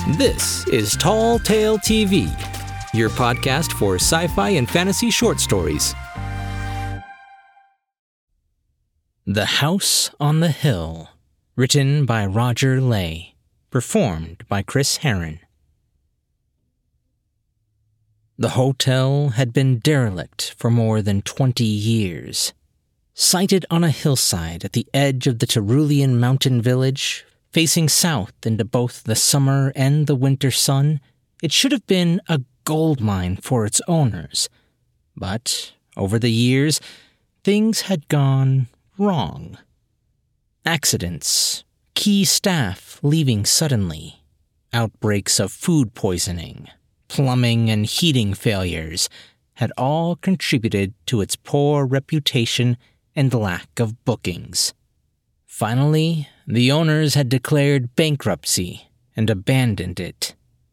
This is Tall Tale TV, your podcast for sci-fi and fantasy short stories. The House on the Hill, written by Roger Lay, performed by Chris Herron. The hotel had been derelict for more than 20 years. Sited on a hillside at the edge of the Tyrolean mountain village, facing south into both the summer and the winter sun, it should have been a gold mine for its owners. But, over the years, things had gone wrong. Accidents, key staff leaving suddenly, outbreaks of food poisoning, plumbing and heating failures had all contributed to its poor reputation and lack of bookings. Finally, the owners had declared bankruptcy and abandoned it.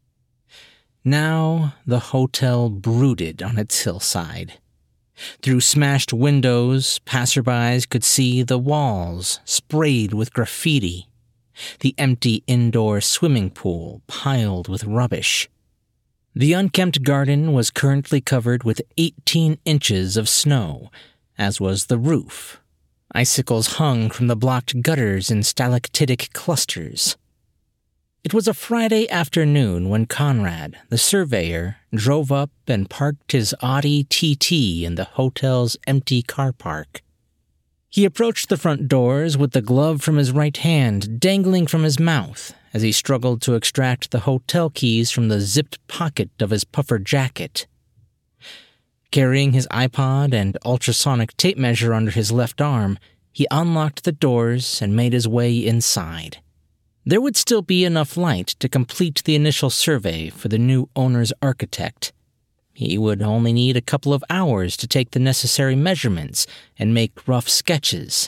Now the hotel brooded on its hillside. Through smashed windows, passerbys could see the walls sprayed with graffiti, the empty indoor swimming pool piled with rubbish. The unkempt garden was currently covered with 18 inches of snow, as was the roof. Icicles hung from the blocked gutters in stalactitic clusters. It was a Friday afternoon when Conrad, the surveyor, drove up and parked his Audi TT in the hotel's empty car park. He approached the front doors with the glove from his right hand dangling from his mouth as he struggled to extract the hotel keys from the zipped pocket of his puffer jacket. Carrying his iPod and ultrasonic tape measure under his left arm, he unlocked the doors and made his way inside. There would still be enough light to complete the initial survey for the new owner's architect. He would only need a couple of hours to take the necessary measurements and make rough sketches.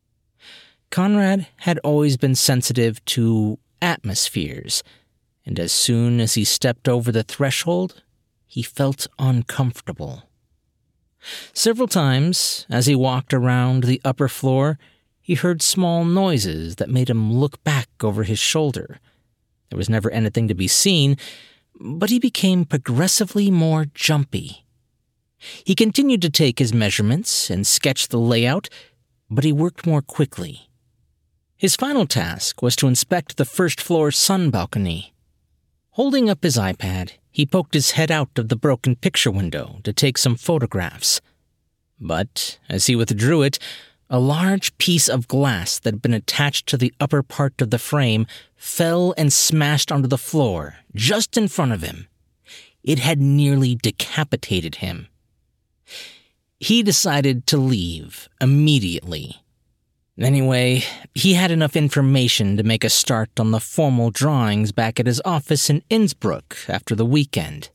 Conrad had always been sensitive to atmospheres, and as soon as he stepped over the threshold, he felt uncomfortable. Several times, as he walked around the upper floor, he heard small noises that made him look back over his shoulder. There was never anything to be seen, but he became progressively more jumpy. He continued to take his measurements and sketch the layout, but he worked more quickly. His final task was to inspect the first-floor sun balcony. Holding up his iPad, he poked his head out of the broken picture window to take some photographs. But, as he withdrew it, a large piece of glass that had been attached to the upper part of the frame fell and smashed onto the floor, just in front of him. It had nearly decapitated him. He decided to leave immediately. Anyway, he had enough information to make a start on the formal drawings back at his office in Innsbruck after the weekend.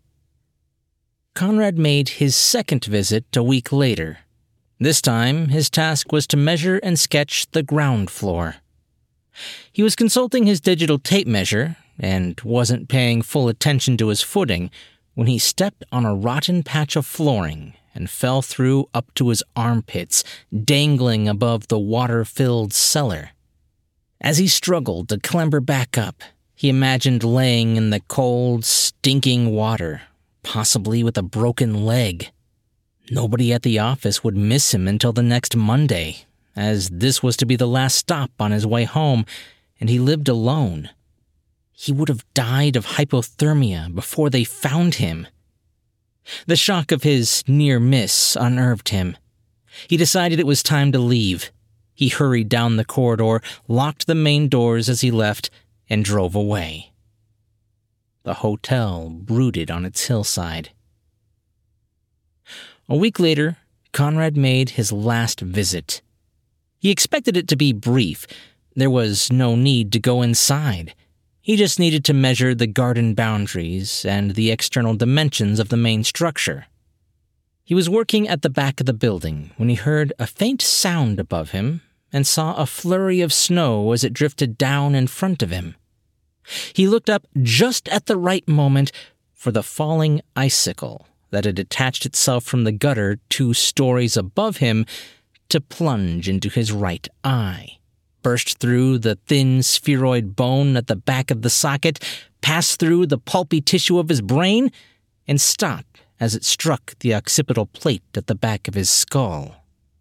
Conrad made his second visit a week later. This time, his task was to measure and sketch the ground floor. He was consulting his digital tape measure and wasn't paying full attention to his footing when he stepped on a rotten patch of flooring and fell through up to his armpits, dangling above the water-filled cellar. As he struggled to clamber back up, he imagined laying in the cold, stinking water, possibly with a broken leg. Nobody at the office would miss him until the next Monday, as this was to be the last stop on his way home, and he lived alone. He would have died of hypothermia before they found him. The shock of his near miss unnerved him. He decided it was time to leave. He hurried down the corridor, locked the main doors as he left, and drove away. The hotel brooded on its hillside. A week later, Conrad made his last visit. He expected it to be brief. There was no need to go inside. He just needed to measure the garden boundaries and the external dimensions of the main structure. He was working at the back of the building when he heard a faint sound above him and saw a flurry of snow as it drifted down in front of him. He looked up just at the right moment for the falling icicle that had detached itself from the gutter 2 stories above him to plunge into his right eye, burst through the thin spheroid bone at the back of the socket, pass through the pulpy tissue of his brain, and stop as it struck the occipital plate at the back of his skull.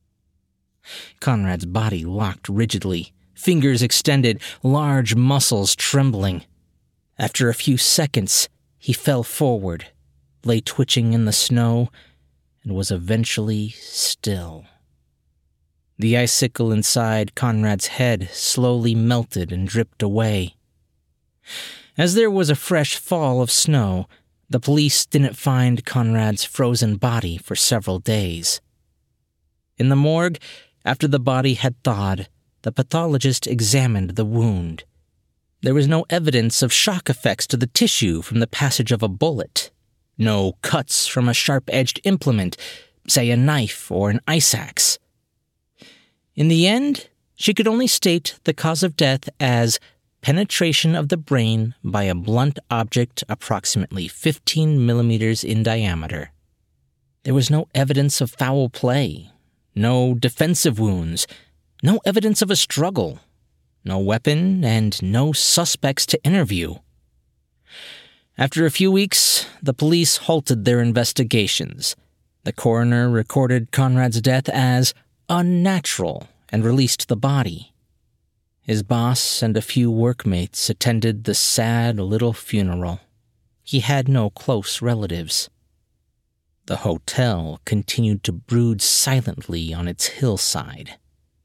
Conrad's body locked rigidly, fingers extended, large muscles trembling. After a few seconds, he fell forward, lay twitching in the snow, and was eventually still. The icicle inside Conrad's head slowly melted and dripped away. As there was a fresh fall of snow, the police didn't find Conrad's frozen body for several days. In the morgue, after the body had thawed, the pathologist examined the wound. There was no evidence of shock effects to the tissue from the passage of a bullet. No cuts from a sharp-edged implement, say a knife or an ice axe. In the end, she could only state the cause of death as penetration of the brain by a blunt object approximately 15 millimeters in diameter. There was no evidence of foul play, no defensive wounds, no evidence of a struggle, no weapon, and no suspects to interview. After a few weeks, the police halted their investigations. The coroner recorded Conrad's death as unnatural and released the body. His boss and a few workmates attended the sad little funeral. He had no close relatives. The hotel continued to brood silently on its hillside.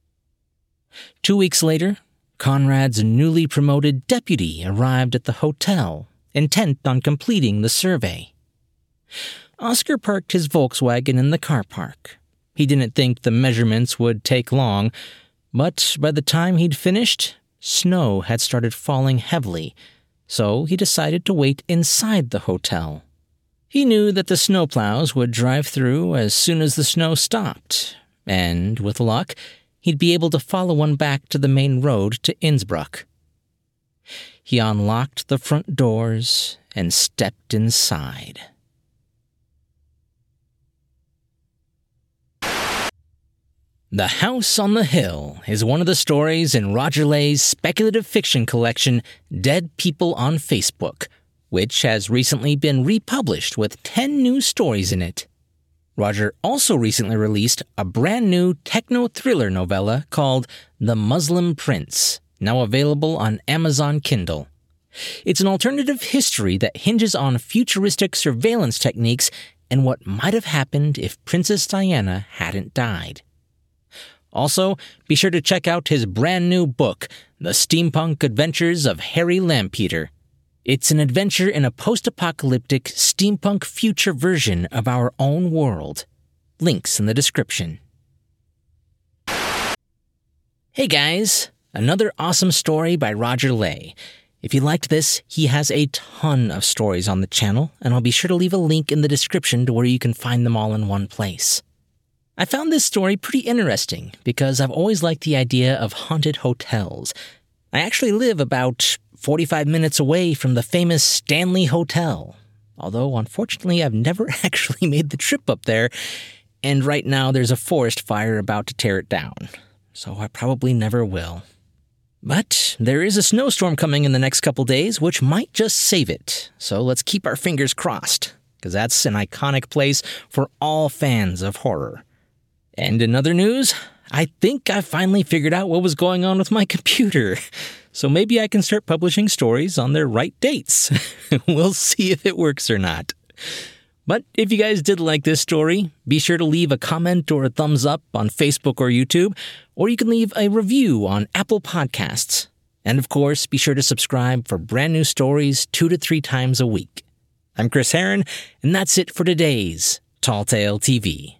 2 weeks later, Conrad's newly promoted deputy arrived at the hotel, intent on completing the survey. Oscar parked his Volkswagen in the car park. He didn't think the measurements would take long, but by the time he'd finished, snow had started falling heavily, so he decided to wait inside the hotel. He knew that the snowplows would drive through as soon as the snow stopped, and, with luck, he'd be able to follow one back to the main road to Innsbruck. He unlocked the front doors and stepped inside. The House on the Hill is one of the stories in Roger Lay's speculative fiction collection, Dead People on Facebook, which has recently been republished with 10 new stories in it. Roger also recently released a brand new techno-thriller novella called The Muslim Prince, now available on Amazon Kindle. It's an alternative history that hinges on futuristic surveillance techniques and what might have happened if Princess Diana hadn't died. Also, be sure to check out his brand new book, The Steampunk Adventures of Harry Lampeter. It's an adventure in a post-apocalyptic steampunk future version of our own world. Links in the description. Hey guys, another awesome story by Roger Lay. If you liked this, he has a ton of stories on the channel, and I'll be sure to leave a link in the description to where you can find them all in one place. I found this story pretty interesting because I've always liked the idea of haunted hotels. I actually live about 45 minutes away from the famous Stanley Hotel, although unfortunately I've never actually made the trip up there, and right now there's a forest fire about to tear it down, so I probably never will. But there is a snowstorm coming in the next couple days, which might just save it, so let's keep our fingers crossed, because that's an iconic place for all fans of horror. And in other news, I think I finally figured out what was going on with my computer. So maybe I can start publishing stories on their right dates. We'll see if it works or not. But if you guys did like this story, be sure to leave a comment or a thumbs up on Facebook or YouTube, or you can leave a review on Apple Podcasts. And of course, be sure to subscribe for brand new stories 2 to 3 times a week. I'm Chris Herron, and that's it for today's Tall Tale TV.